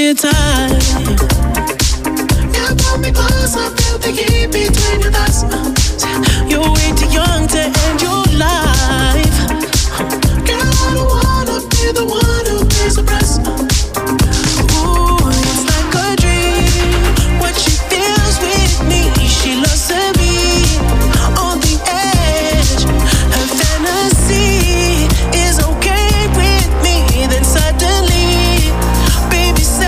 me tight. You pull me close, I feel the heat between your thighs. You're way too young to end your life. Girl, I don't wanna be the one who pays the price. Ooh, it's like a dream. What she feels with me, she loves to be on the edge. Her fantasy is okay with me. Then suddenly, baby says,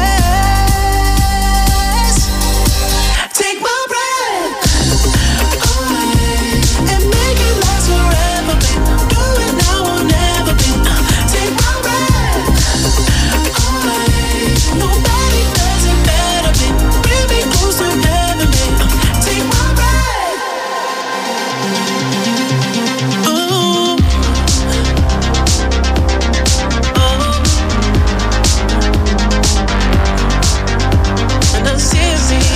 take my breath away and make it last forever, babe. Do it now or never, babe. Take my breath away. Nobody does it better, babe. Bring me close to heaven, babe. Take my breath. Ooh. And I'm serious.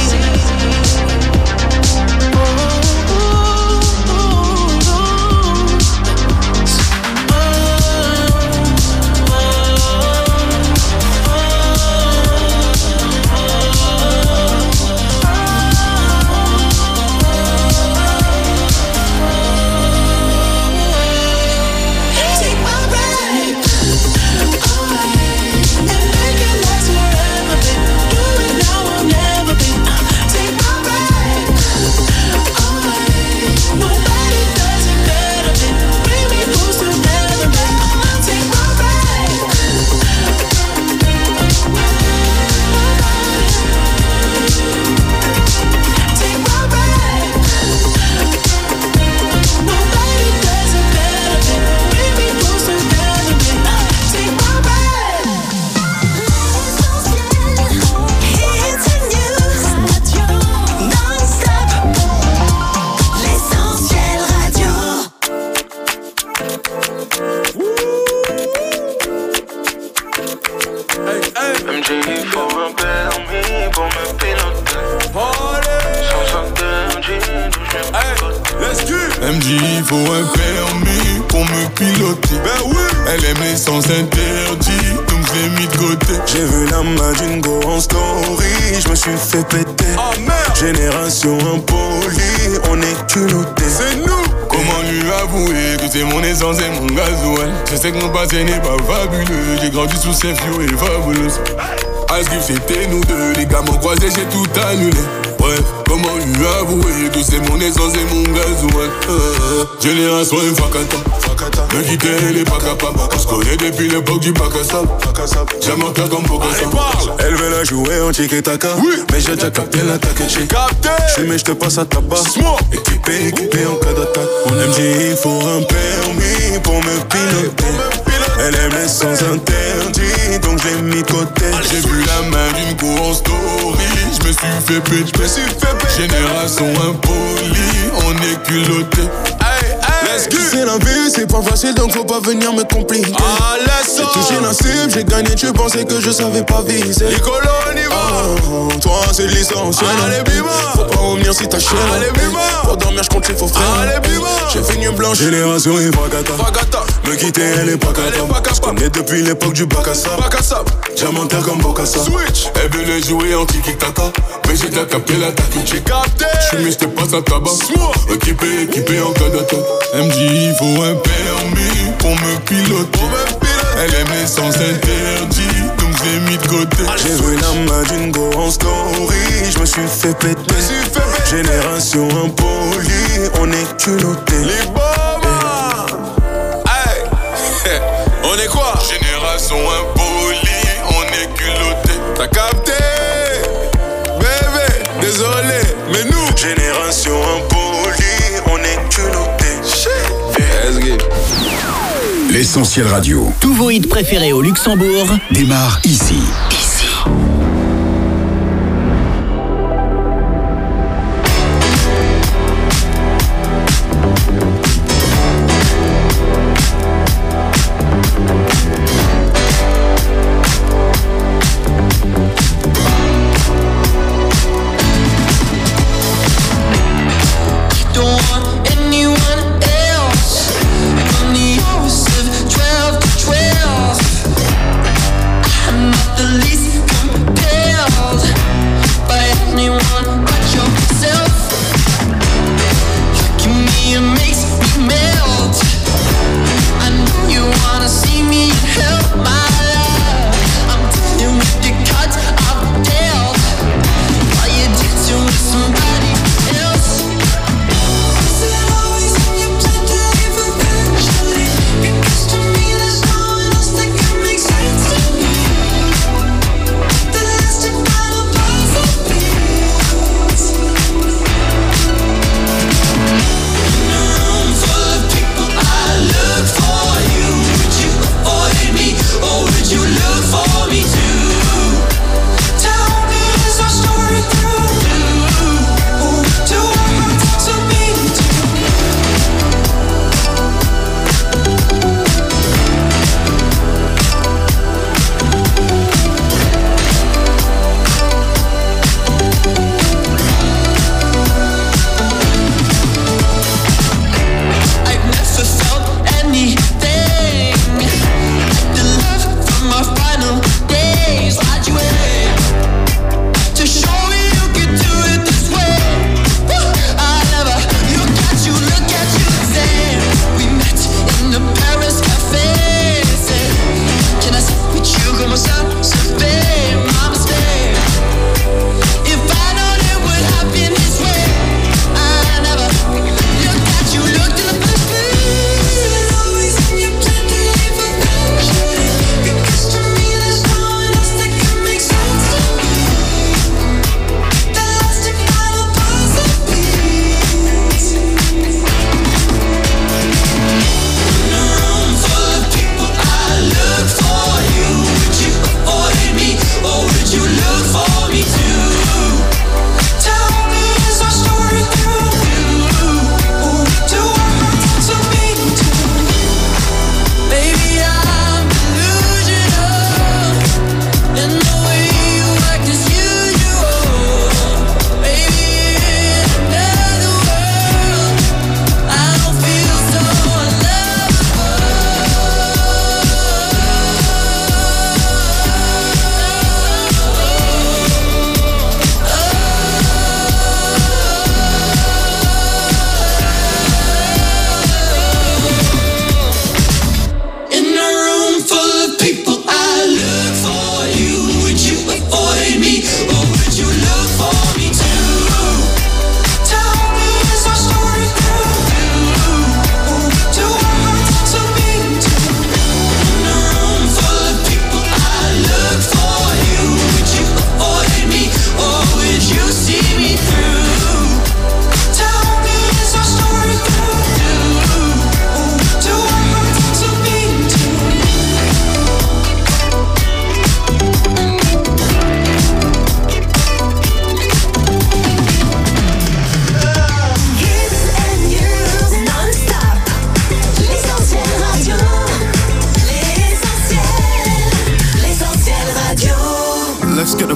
Take my breath away and make it last forever, babe. Do it now or never, babe. Take my breath away. Nobody does it better, babe. Bring me close to heaven, babe. Take my breath. Take my breath. Nobody does it better, babe. Bring me close to heaven, babe. Take my breath. Hits and news, non-stop. L'Essentiel Radio. MJ faut un permis pour me piloter. Sans interdit, d'où je me MJ, faut un permis pour me piloter. Ben oui. Elle aime les sens interdits, donc je l'ai mis de côté. J'ai vu la main d'une go en story, je me suis fait péter. Oh merde. Génération impolie, on est culotté. C'est nous. Comment lui avouer que c'est mon essence et mon gasoil? Je sais que mon passé n'est pas fabuleux. J'ai grandi sous ces fio et fabuleux. Ice Cube c'était nous deux, les gars m'ont croisé, j'ai tout annulé. Bref, comment lui avouer que c'est mon essence et mon gasoil? Génération Fakata, me quitter elle est pas capable. On se connaît depuis l'époque du bac à sable. J'aime un cas comme Bokassa. Elle veut la jouer en tiki-taka, oui. Mais j'ai déjà capté l'attaque. J'ai capté. J'fume et j'te passe à tabac. Équipé en cas d'attaque. On MJ, il faut un permis pour me piloter. Elle aime les sens interdits, donc je l'ai mis de côté. J'ai vu la main d'une go en story, je me suis fait péter. Génération impolie, on est culotté. C'est la vie, c'est pas facile, donc faut pas venir me compliquer. J'ai touché la cible, j'ai gagné, tu pensais que je savais pas viser. Nicolo, on y va. Toi c'est l'essentiel. Faut pas revenir si t'as chier. Pour dormir, j'compte les faux frères. J'ai fini blanche. Génération et Fakata. Me quitter, elle est pas capable. J'connais depuis l'époque du bac à sable. Diamantaire comme Bokassa. Elle veut jouer en tiki-taka, mais j'ai déjà capté l'attaque. J'ai capté. J'fume, j'te passe à tabac. Équipé en cas d'attaque. MJ, il faut un permis pour me piloter. Elle aime les sens interdits, donc je l'ai mis de côté. J'ai vu la main d'une go en story, je me suis fait péter. Génération impolie, on est culotté. Les bombes. Hey. On est quoi? Génération impolie, on est culotté. T'as capté? Bébé, désolé, mais nous Génération impolie, on est culotté. L'Essentiel Radio. Tous vos hits préférés au Luxembourg Démarre ici. The least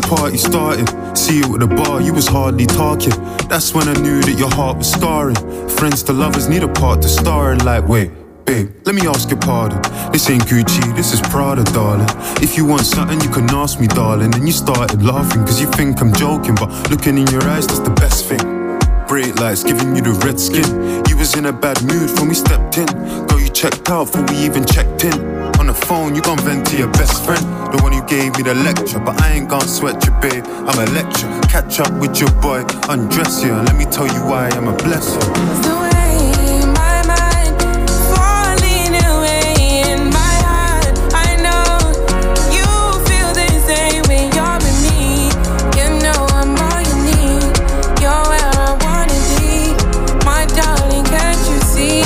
party started. See you at the bar, you was hardly talking. That's when I knew that your heart was scarring. Friends to lovers need a part to star in. Like, wait, babe, let me ask your pardon. This ain't Gucci, this is Prada, darling. If you want something, you can ask me, darling. And you started laughing, cause you think I'm joking. But looking in your eyes, that's the best thing. Bright lights giving you the red skin. You was in a bad mood when we stepped in. Girl, you checked out before we even checked in. On the phone, you gon' vent to your best friend, the one who gave me the lecture. But I ain't gon' sweat you, babe, I'm a lecture. Catch up with your boy, undress you, and let me tell you why I'm a blessing. The way my mind falling away in my heart, I know you feel the same when you're with me. You know I'm all you need. You're where I wanna be, my darling. Can't you see?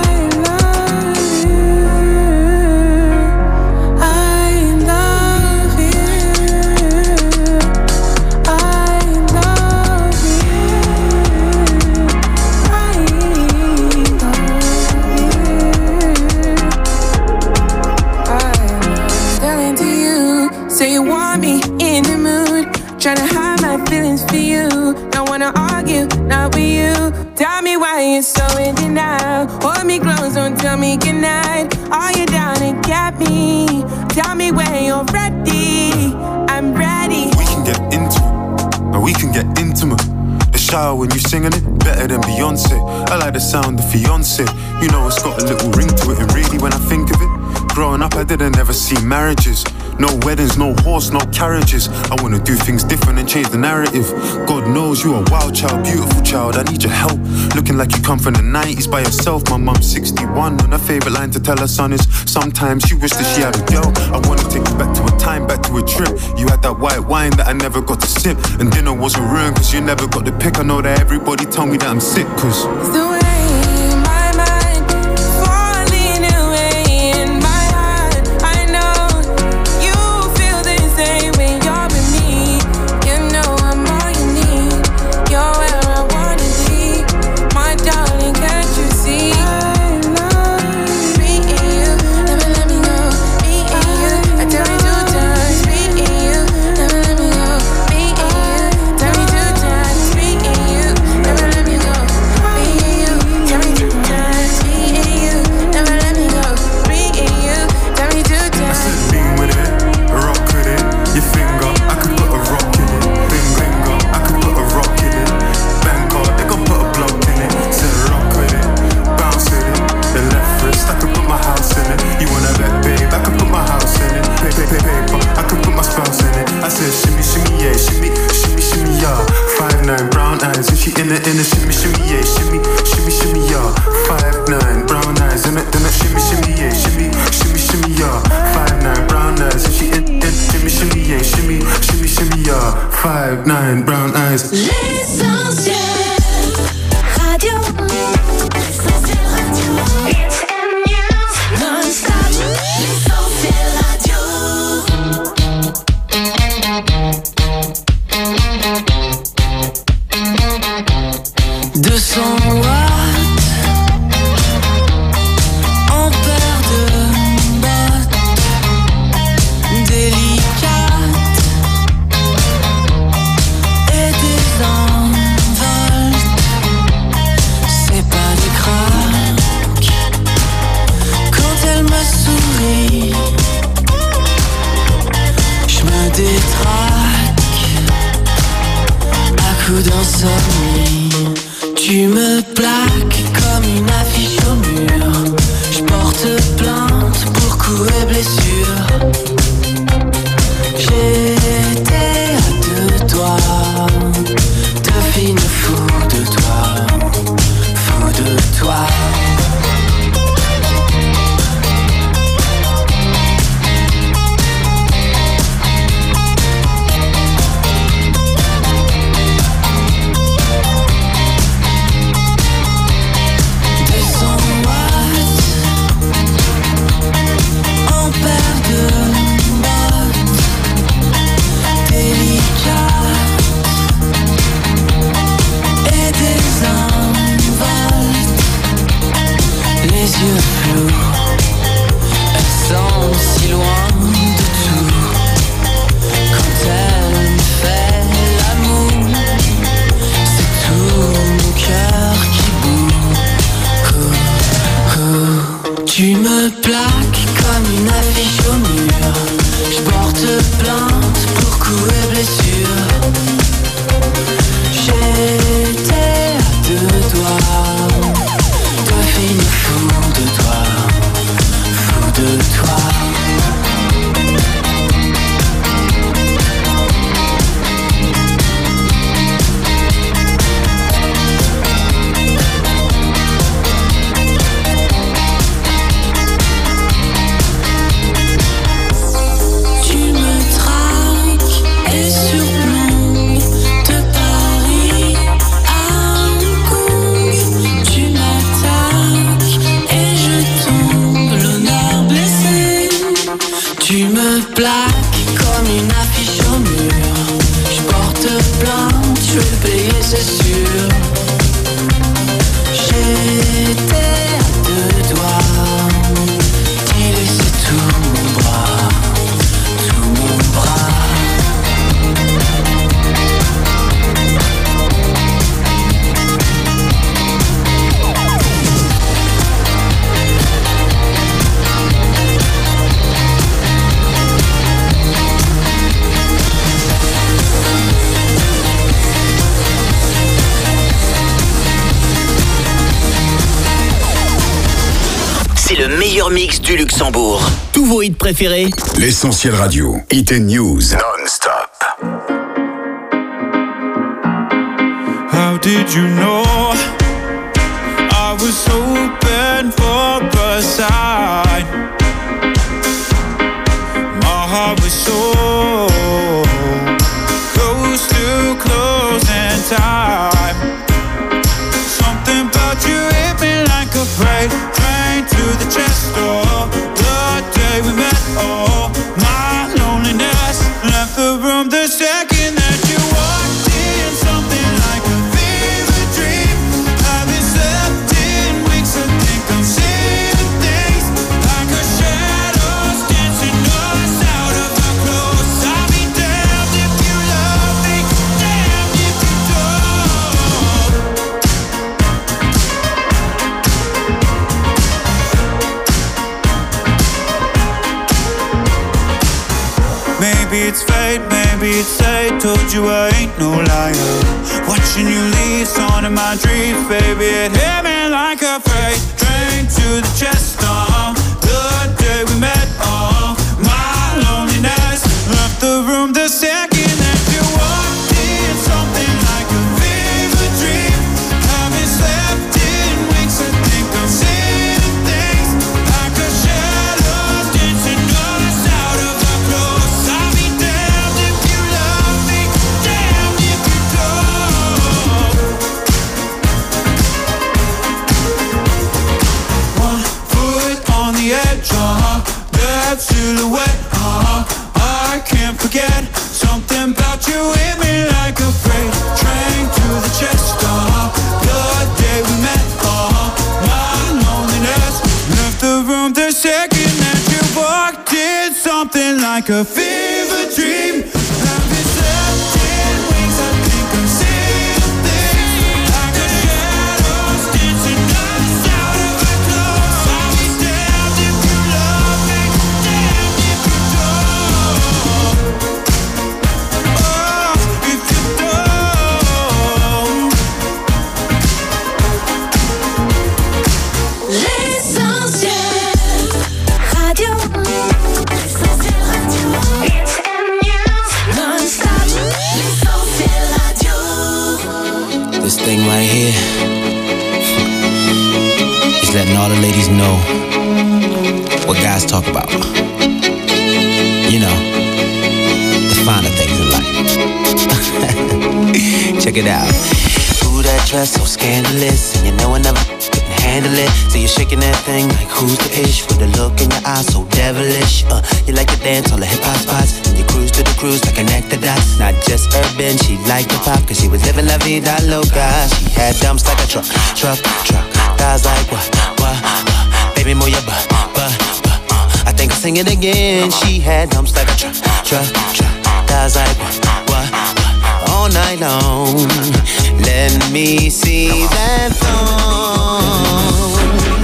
Tryna hide my feelings for you. Don't wanna argue, not with you. Tell me why you're so in denial. Hold me close, don't tell me goodnight. Are you down to get me? Tell me when you're ready. I'm ready. We can get into it, and we can get intimate. The shower when you singing it, better than Beyonce. I like the sound of fiance. You know it's got a little ring to it, and really when I think of it, growing up I didn't ever see marriages. No weddings, no horse, no carriages. I wanna do things different and change the narrative. God knows you a wild child, beautiful child, I need your help. Looking like you come from the 90s by yourself. My mum's 61 and her favourite line to tell her son is sometimes she wished that she had a girl. I wanna take you back to a time, back to a trip. You had that white wine that I never got to sip, and dinner wasn't ruined cause you never got the pick. I know that everybody tell me that I'm sick cause the way my mind falling away in my heart, I know you feel the same when you're with me. You know I'm all you need. You're where I wanna be, my darling. Can't you see? I love me and you, never let me go. Me and you, I tell me 2 times. Me and you, never let me go. Me and you, tell me 2 times. Me and you, never let me go. Me and you, tell me 2 times. Me and you, never let me go. Me and you, tell me 2 times. I said lean with it, rock with it. Your finger, I could put a rock in it. Finger, I could put a rock in it. Bangkok, they gon' put a block in it. Said rock with it, bounce with it. The left wrist, I could put my house in it. You wanna bet, babe, I could put my house in it. Paper, I could put my spouse in it. I said shimmy, shimmy, yeah, shimmy, shimmy, shimmy, yeah. 5'9", brown eyes, and she in the shimmy, shimmy, yeah, shimmy, shimmy, shimmy, yeah. 5'9", brown eyes, in the shimmy, shimmy, yeah, shimmy, shimmy, shimmy, yeah. 5'9", brown eyes, and she in shimmy, shimmy, yeah, shimmy, shimmy, shimmy, yeah. 5'9", brown eyes. L'essentiel radio. L'essentiel radio. Hits and news. Non-stop. L'essentiel radio. 200 watts. Ampères de bottes. Délicates. Et des envols. C'est pas des craques. Quand elle me sourit, je me détraque. À coups d'insomnie, tu me plaques comme une affiche au mur. Je porte plainte pour coups et blessures. J'étais à 2 doigts de finir fou de toi, fou de toi. Ampères de coups et blessures. J'étais à deux doigts de finir fou de toi, fou de toi. Tu me plaques comme une affiche au mur. Je porte plainte, je vais payer, c'est sûr. J'étais à deux doigts d'y laisser tout mon bras, tout mon bras. C'est le meilleur mix du Luxembourg. Tous vos hits préférés. L'Essentiel Radio. Hit and News. Non-stop. How did you know I was open for a sign? My heart was so close to closing time. Something about you hit me like a freight train to the chest door. The day we met, oh, my loneliness left the room the second that you walked in. Something like a fever dream. Haven't slept in weeks. I think I'm seeing things like a shadows dancing us out of our clothes. I'll be damned if you love me, damned if you don't. Maybe it's fate, maybe it's fate. Told you I ain't no liar. Watching you leave, on in my dreams, baby. It hit me like a freight train to the chest. The day we met, my loneliness left the room the second that you walked in. Something like a fever dream. Haven't slept in weeks. I think I'm seeing things like a shadow dancing us out of our clothes. I'll be damned if you love me, damned if you don't. One foot on the edge, that silhouette, I can't forget. Something about you hit me like a freight train to the chest. The day we met, my loneliness left the room the second that you walked in. Something like a fever dream. Haven't slept in weeks. I think I'm seeing things like a shadows dancing us out of our clothes. I'll be damned if you love me, damned if you don't. Oh, if you don't. L'essentiel radio. L'essentiel radio. Hits and news. Non-stop. L'essentiel radio. This thing right here is letting all the ladies know what guys talk about. You know, the finer things in life. Check it out. Ooh, that dress so scandalous, and you know I never couldn't handle it. So you're shaking that thing like who's the ish, with a look in your eyes so devilish. You like to dance on the hip hop spots, and you cruise to the cruise like an actor dots. Not just urban, she liked the pop, cause she was living la vida loca. She had dumps like a truck. Guys like what? Baby, move your butt. I think I'll sing it again. She had dumps like a truck. Guys like what? All night long. Let me see that thong.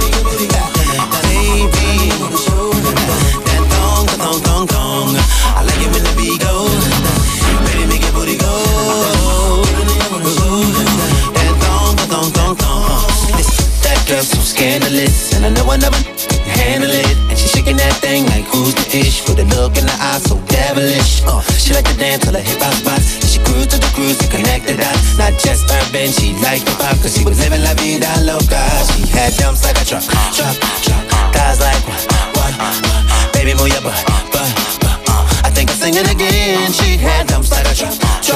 Baby, that thong. I like it when the beat goes. one never handle it. And she shaking that thing like who's the ish, with a look in her eyes so devilish. She like to dance till her hip hop spots. And she cruise to the cruise to connect the dots. Not just urban, she liked the pop, cause she was living la vida loca. She had dumps like a truck, thighs like what? Baby, move your butt. I think I'll sing it again. She had dumps like a truck,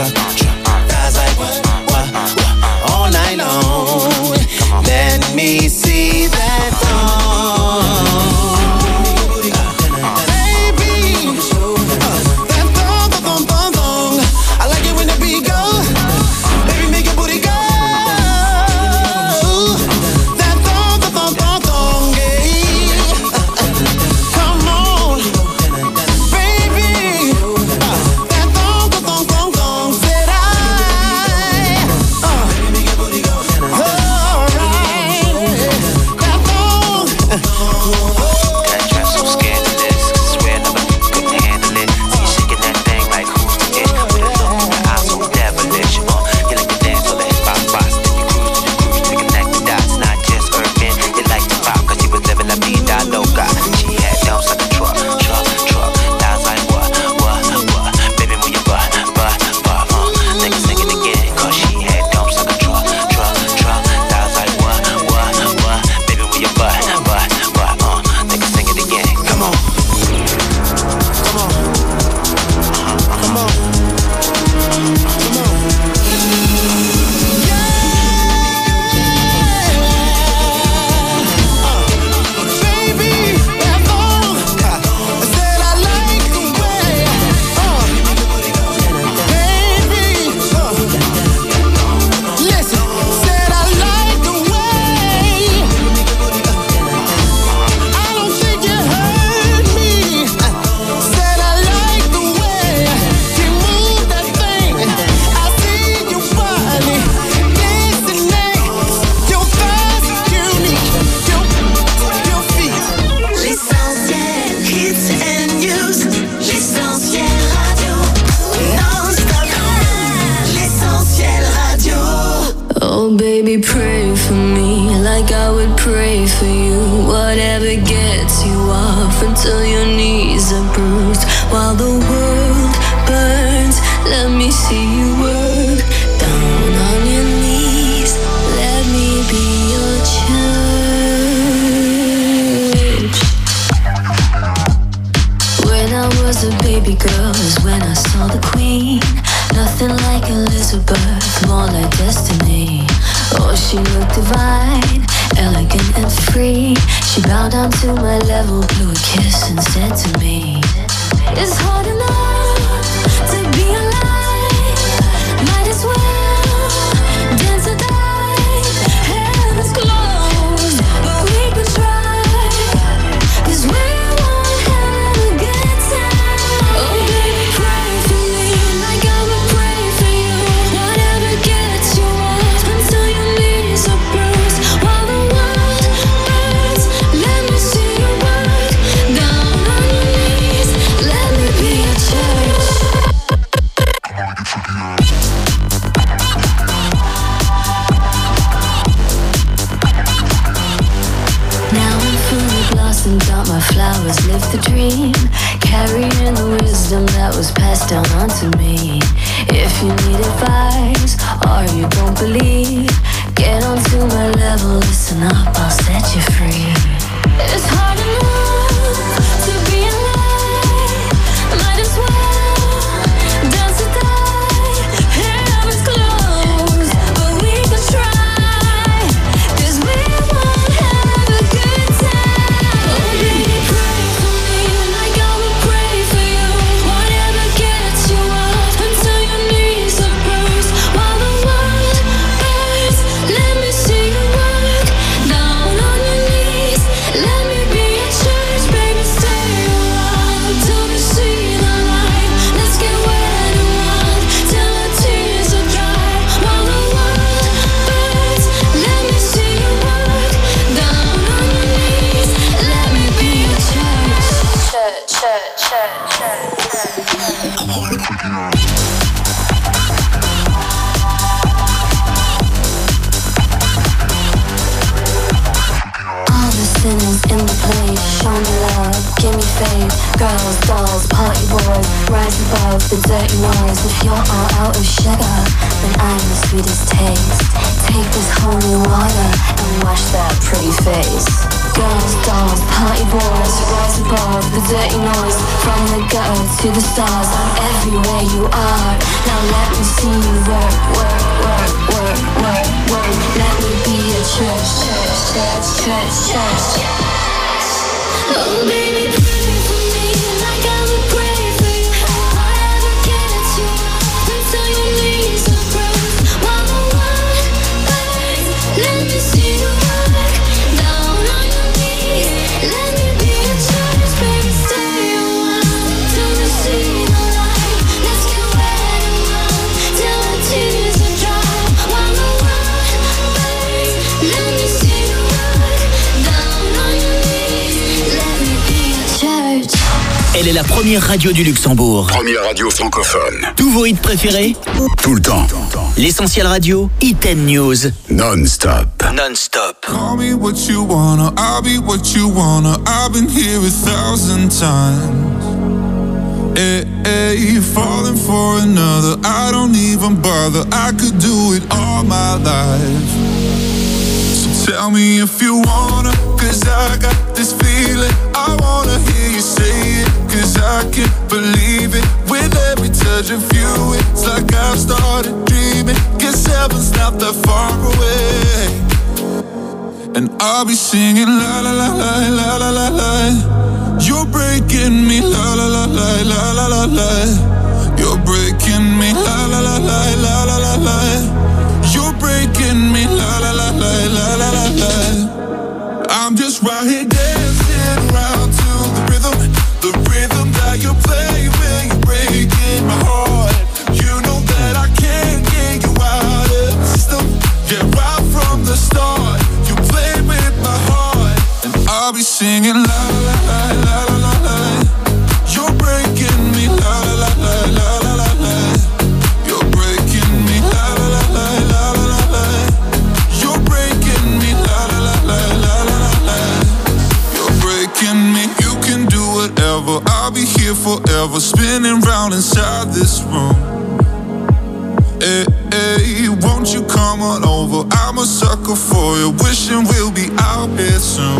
thighs like what? All night long. Let me see that thong. All the sinners in the place. Show me love, give me faith. Girls, dolls, party boys, rise above the dirty noise. If you're all out of sugar, then I'm the sweetest taste. Take this holy water and wash that pretty face. Girls, dolls, party boys, rise above the dirty noise. From the gutter to the stars, I'm everywhere you are. Now let me see you work, work, work, work, work, work. Let me be a church, church, church, church, church. Oh baby, pray for me like I would pray for you. Whatever gets you up until your knees are bruised. 101, babe, let me see you work. Down on your knees, let me be a church, baby. Stay a while till we see the light. Let's get wet and run till our tears are dry. 101, babe, let me see you work. Down on your knees, let me be a church. Elle est la première radio du Luxembourg. Première radio francophone. Tous vos hits préférés, Tout le temps. l'essentiel radio, Hit and News. Non-stop. Non-stop. Call me what you wanna, I'll be what you wanna. I've been here 1,000 times. Hey, hey, falling for another, I don't even bother. I could do it all my life. So tell me if you wanna, cause I got this feeling. I wanna hear you say it, cause I can't believe it. With every touch of you, it's like I've started dreaming. Guess heaven's not that far away. And I'll be singing la la la la la la la la. You're breaking me la la la la la la la la. You're breaking me la la la la la la la la. You're breaking me la la la la la la la la. I'm just right here dancing around to the rhythm that you play when you're breaking my heart. You know that I can't get you out of the system. Yeah, right from the start. I'll be singing la la la la la la la. You're breaking me la la la la la la la. You're breaking me la la la la la la la. You're breaking me la la la la la la la. You're breaking me. You can do whatever. I'll be here forever, spinning round inside this room. Hey, hey, won't you come on over? I'm a sucker for you, wishing we'll be out here soon.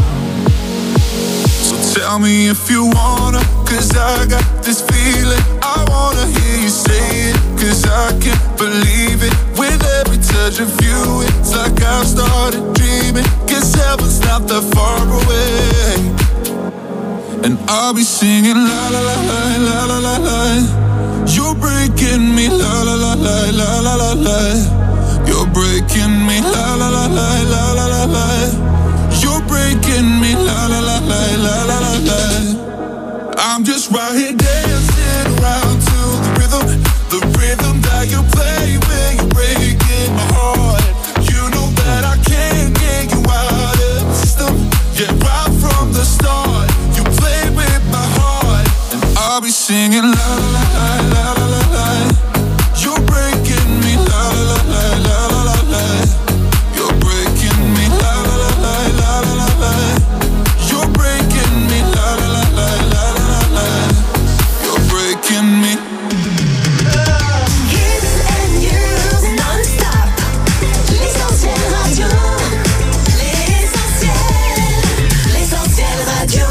Tell me if you wanna, cause I got this feeling. I wanna hear you say it, cause I can't believe it. With every touch of you, it's like I've started dreaming. Guess heaven's not that far away. And I'll be singing la la la la la la la la. You're breaking me la la la la la la la la. You're breaking me la la la la la la la la. You're breaking me la la la la la la la la. I'm just right here dancing around to the rhythm that you play when you're breaking my heart. You know that I can't get you out of the system. Yeah, right from the start, you play with my heart, and I'll be singing la la la la la la la. You're breaking me la la la la la la la. You're breaking me la la la la la la la. You're breaking me la la la la la la la. You're breaking me. Hits and news non-stop. L'essentiel radio. L'essentiel radio.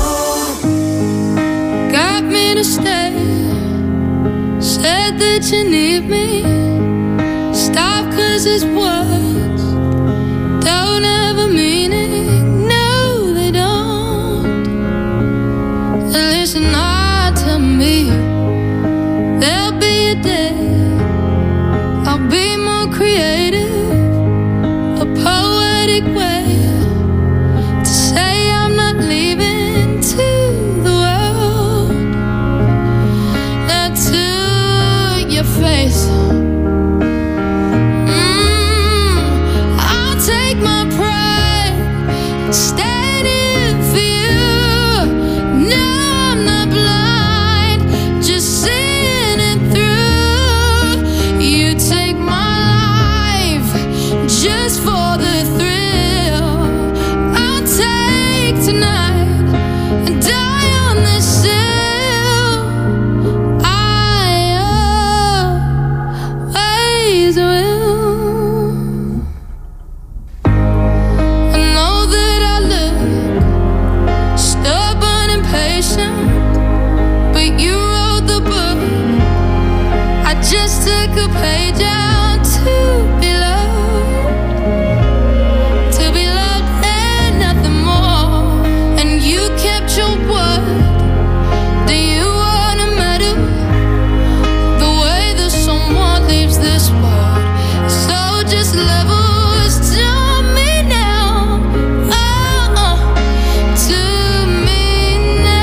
Got me to stay. Said that you need me. Stop 'cause it's words don't have a meaning. No, they don't. Listen hard to me. There'll be a day I'll be more creative, a poetic way to say I'm not leaving to the world. Not to your face. I'll take my pride, standing for you. No, I'm not blind, just seeing it through. could pay down to be loved and nothing more. And you kept your word. Do you wanna matter? The way that someone leaves this world. So just level us to me now. To me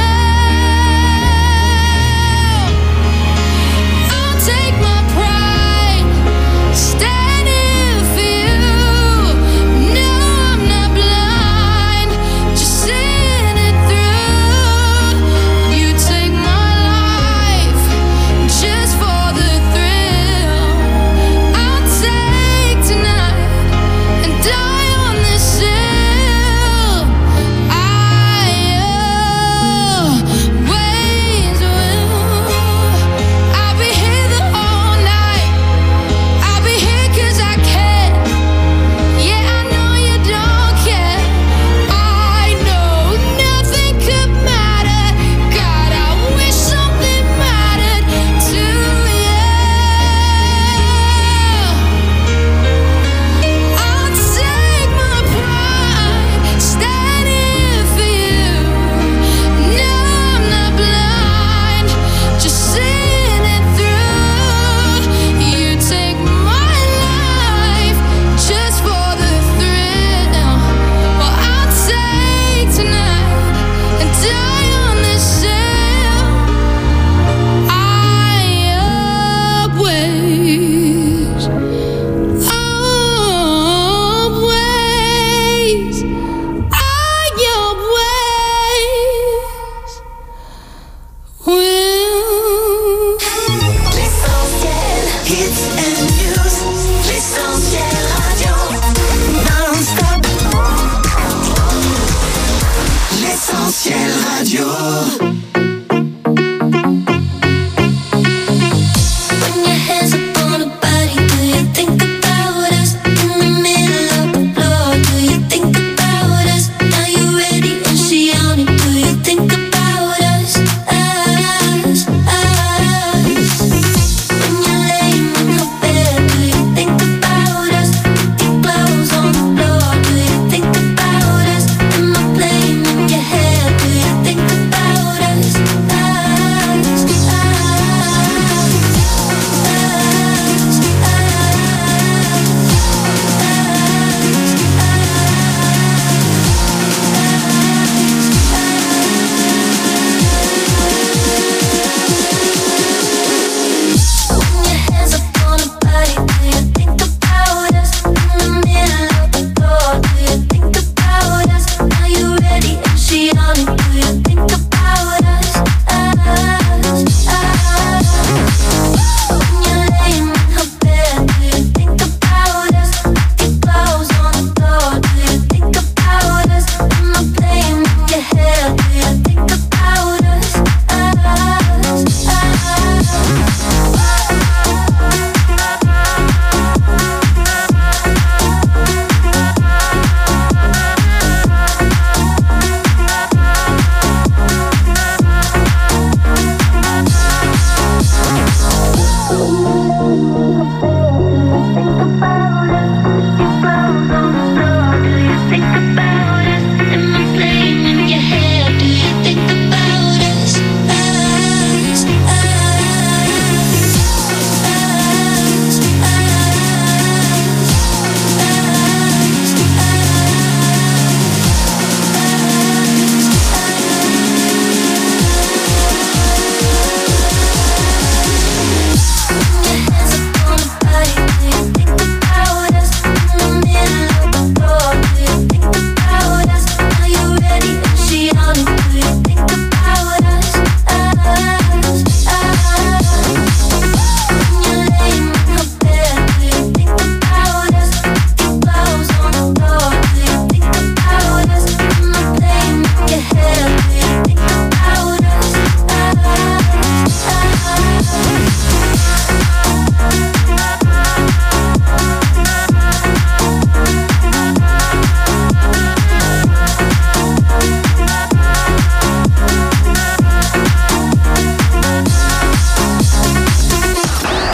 now. I'll take my pride, standing for you. No, I'm not blind, just seeing it through. You take my life just for the thrill. I'll take tonight and die on this hill. I always will. I'll be here the whole night. I'll be here 'cause I can. Yeah, I know you don't care. I know nothing could matter. God, I wish something mattered to you. I'll take my pride, standing for you. No, I'm not blind, just seeing it through. You take my life just for the thrill. Well, I'll take tonight and die on this hill. I always, always, I always will. L'essentiel, hits and news. L'essentiel radio. Non-stop. L'essentiel radio. When your hands up on a body, do you think about us? In the middle of the floor, do you think about us? Now you're ready and she on it. Do you think about us? Us, us. When you're laying in your bed,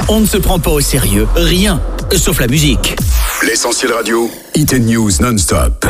On ne se prend pas au sérieux, rien, sauf la musique. L'Essentiel Radio, Hit & News non-stop.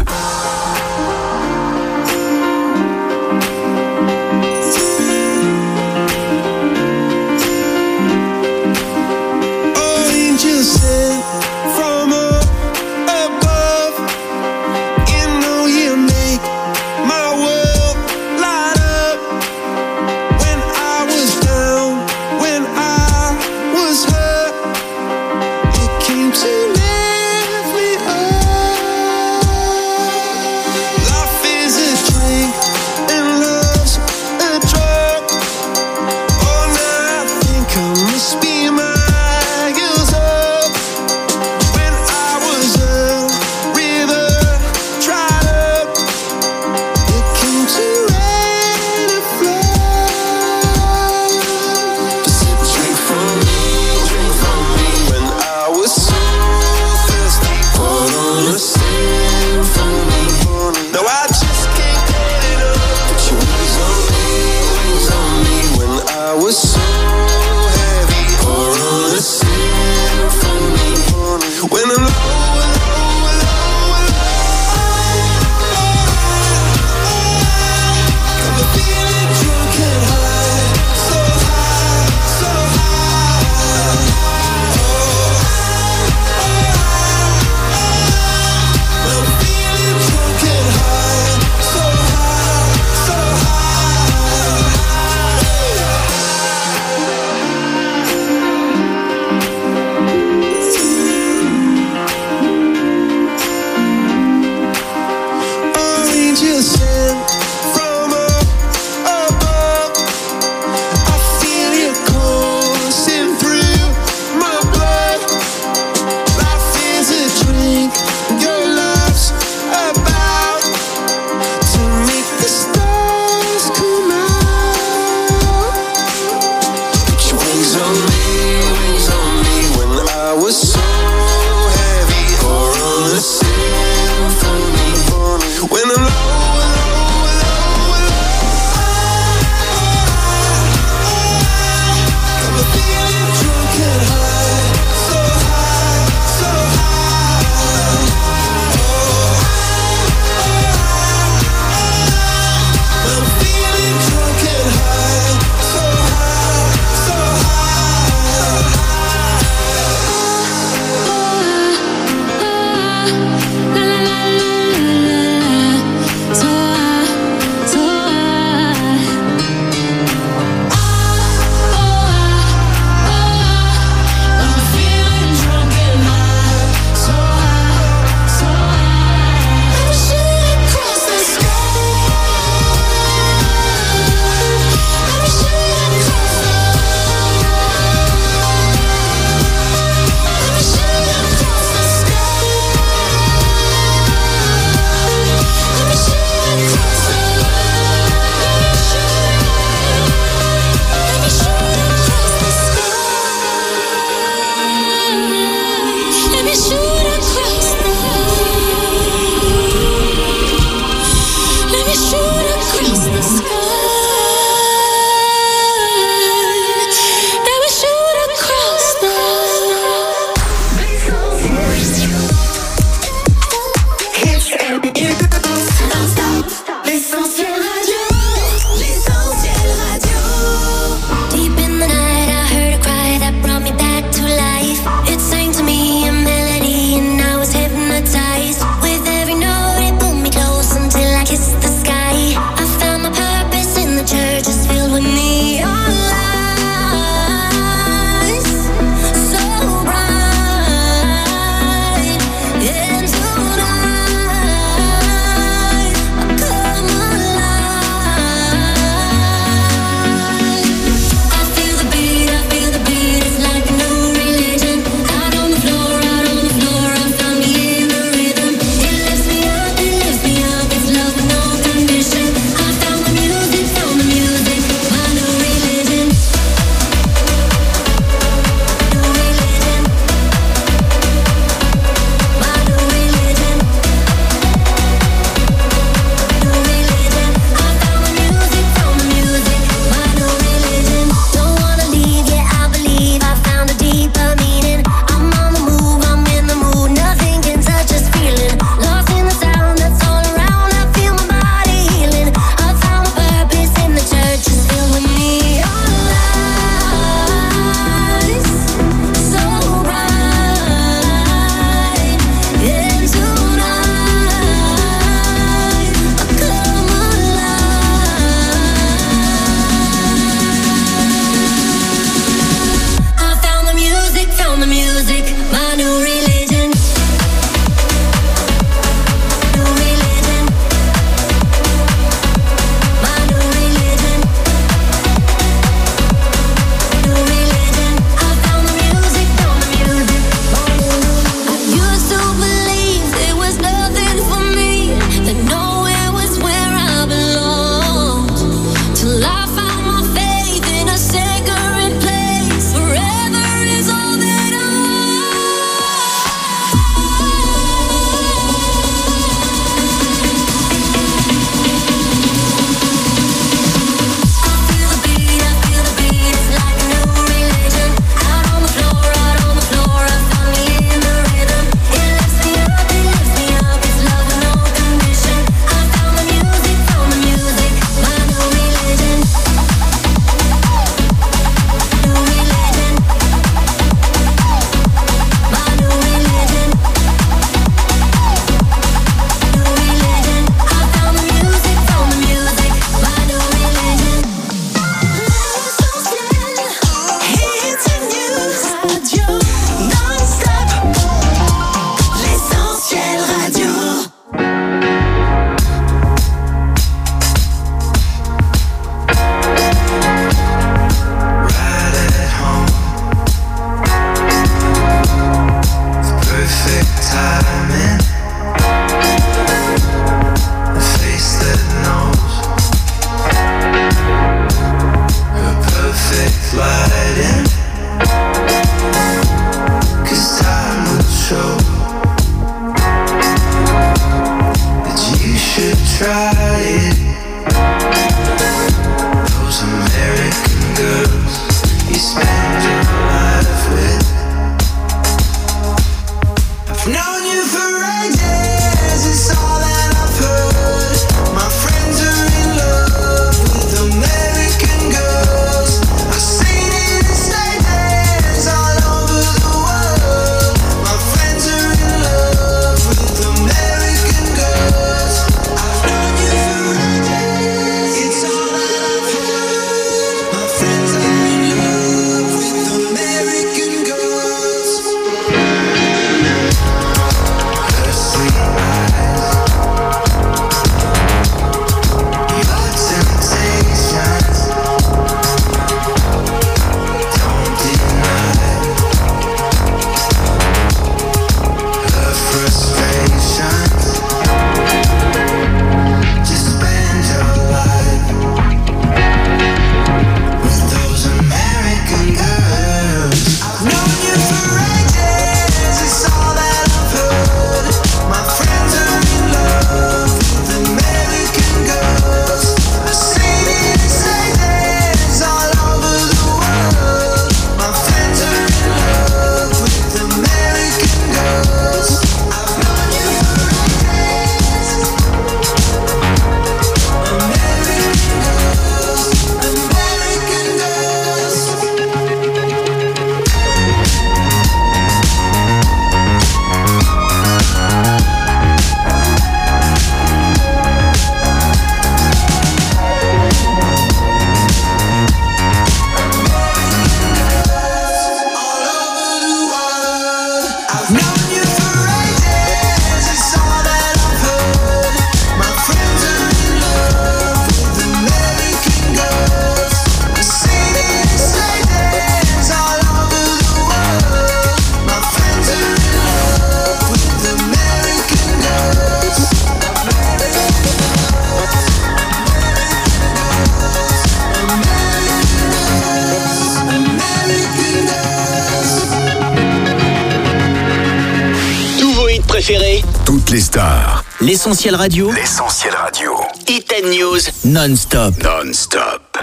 préférés. Toutes les stars. L'Essentiel Radio. L'Essentiel Radio. Hit and News. Non-stop. Non-stop.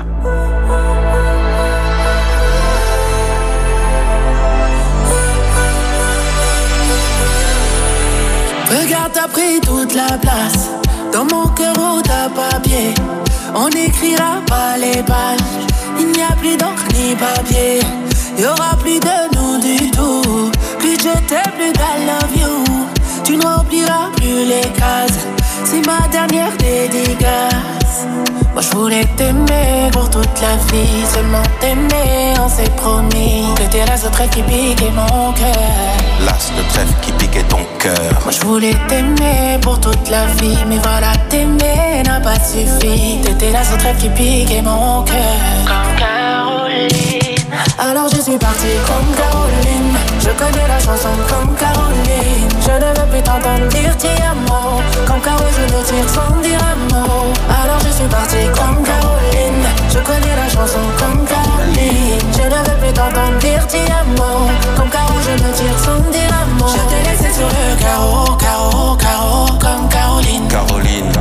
Regarde, t'as pris toute la place. Dans mon cœur, où t'as papier. On n'écrira pas les pages. Il n'y a plus d'encre ni papier. Il y aura plus de nous du tout. Plus je t'aime, plus I love you. Tu ne rempliras plus les cases. C'est ma dernière dédicace. Moi je voulais t'aimer pour toute la vie. Seulement t'aimer, on s'est promis. T'étais la seule trêve qui piquait mon cœur. L'as de trèfle qui piquait ton cœur. Moi je voulais t'aimer pour toute la vie. Mais voilà, t'aimer n'a pas suffi. T'étais la seule trêve qui piquait mon cœur. Comme Caroline. Alors je suis partie comme Caroline. Je connais la chanson comme Caroline. Je ne veux plus t'entendre dire ti amo. Comme Caro je me tire sans dire un mot. Alors je suis partie comme Caroline. Je connais la chanson comme Caroline. Je ne veux plus t'entendre dire ti amo. Comme Caro je me tire sans dire un mot. Je t'ai laissé sur le carreau, carreau, carreau. Comme Caroline. Caroline.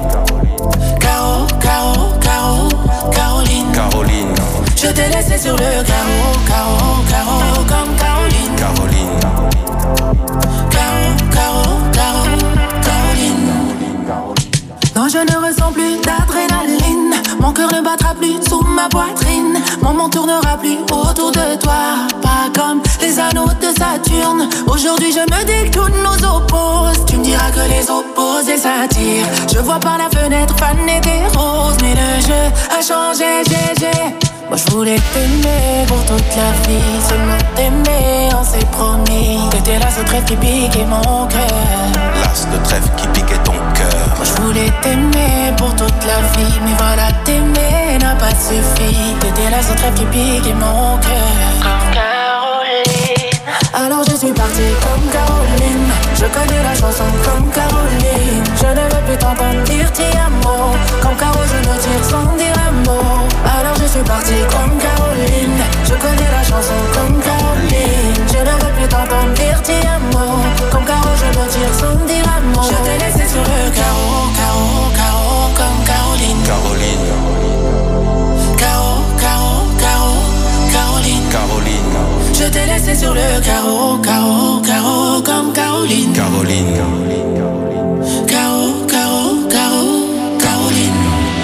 Caro, Caro, Caro, Caroline. Caroline. Je t'ai laissé sur le carreau, carreau, carreau. Comme Caroline. Caroline. Caro, Caro, Caro, Caroline. Non, je ne ressens plus d'adrénaline. Mon cœur ne battra plus sous ma poitrine. Mon monde tournera plus autour de toi. Pas comme les anneaux de Saturne. Aujourd'hui je me dis que tout nous oppose. Tu me diras que les opposés s'attirent. Je vois par la fenêtre faner des roses. Mais le jeu a changé, GG. Moi je voulais t'aimer pour toute la vie. Seulement t'aimer, on s'est promis. T'étais la seule trêve qui piquait mon cœur. L'as de trèfle qui piquait ton cœur. Moi je voulais t'aimer pour toute la vie. Mais voilà, t'aimer n'a pas suffi. T'étais la seule trêve qui piquait mon cœur. Comme Caroline. Alors je suis partie comme Caroline. Je connais la chanson comme Caroline. Je ne veux plus t'entendre dire ti amo. Comme Caro je me tire sans dire un mot. Alors je suis partie comme Caroline. Je connais la chanson comme Caroline. Je ne veux plus t'entendre dire ti amo. Comme Caro je me tire sans dire un mot. Je t'ai laissé sur le carreau, carreau, carreau. Comme Caroline. Caroline. Caro, Caro, Caro, Caroline. Caroline. Je t'ai laissé sur le carreau, carreau, carreau. Comme Caroline. Caroline. Caro, Caro, Caro, Caroline.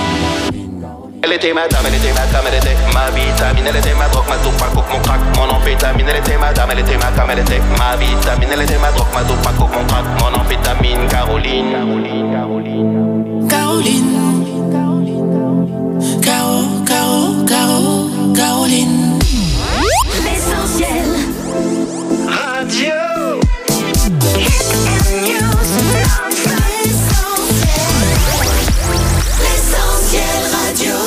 Elle était ma dame, elle était ma cam, elle était ma vitamine, elle était ma drogue, ma dope, ma coke, mon crack, mon amphétamine. Elle était ma dame, elle était ma cam, elle était ma vitamine, elle était ma drogue, ma dope, ma coke, mon crack, mon amphétamine. Caroline. Caroline. Caro, Caro, Caro, Caroline. L'essentiel Radio. Hit and news non-stop. L'essentiel radio.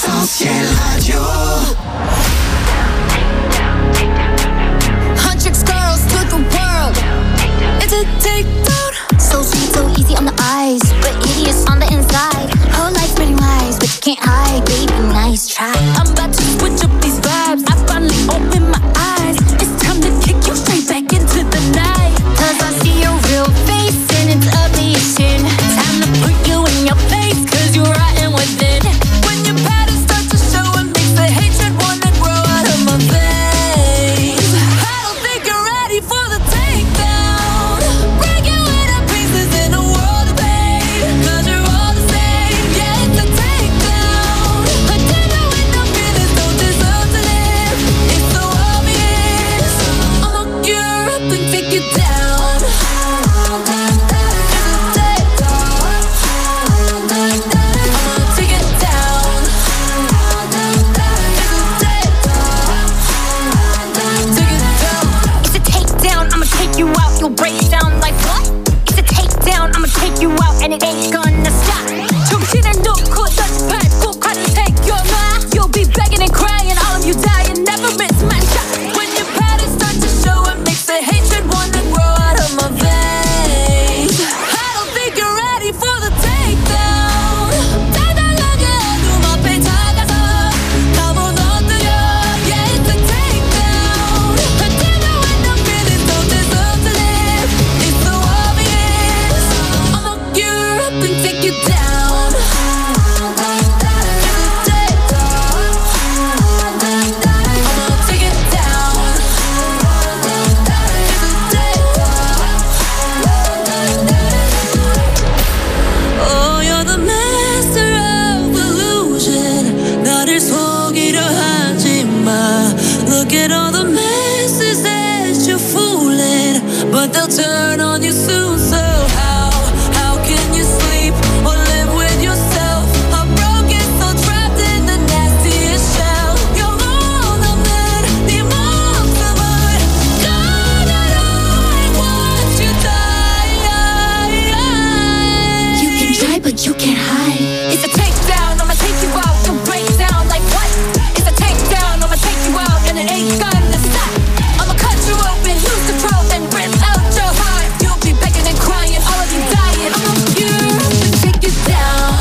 Essentiel Radio. Hundreds girls to the world. It's a takedown. So sweet, so easy on the eyes, but hideous on the inside. Whole life spreading lies, but you can't hide, baby, nice try. I'm about to switch up these vibes. I finally open my eyes. It's time to kick you straight back into the night. Cause I see your real face and it's ugly as sin. Time to put you in your place, cause you're rotten within. When your patterns start to show, it makes the hatred wanna grow out of my veins. I don't think you're ready for the takedown. Break you into pieces in a world of pain, cause you're all the same. Yeah, it's a takedown. A dinner with no feelings don't deserve to live. It's so obvious. I'ma gear up and take you down. You out, you'll break down like what? It's a takedown, I'ma take you out and it ain't gonna stop. 정신을 놓고 touch 밟고快点take your mind. You'll be begging and crying, all of you dying, never miss my shot. When your patterns start to show, it makes the hatred wanna grow out of my veins. I don't think you're ready for the takedown. 달달하게 눈앞에 다가서 너무 너뜨려. Yeah, it's a takedown. A dinner with no feelings don't deserve to live. It's so obvious. I'ma gear up and take you down. Oh, you're the master of illusion. 나를 속이려 하지 마. Look at all the messes that you're fooling, but they'll turn on you soon. So how can you sleep or live with yourself? A broken soul trapped in the nastiest shell. 영혼 없는 네 모습을 가다로 I want you die. You can try, but you can't hide. It's a takedown, I'ma take you out, you'll break down like what? It's a takedown, I'ma take you out, and it ain't gonna stop. I'ma cut you open, lose control, and rip out your heart. You'll be begging and crying, all of you dying. I'ma gear up and take you down.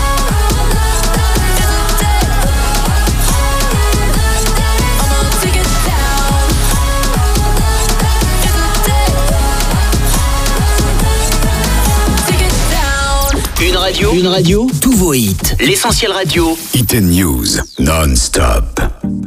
I'ma take it down. Take it down. Une radio, tous vos hits. L'Essentiel Radio. Hit and News, non-stop.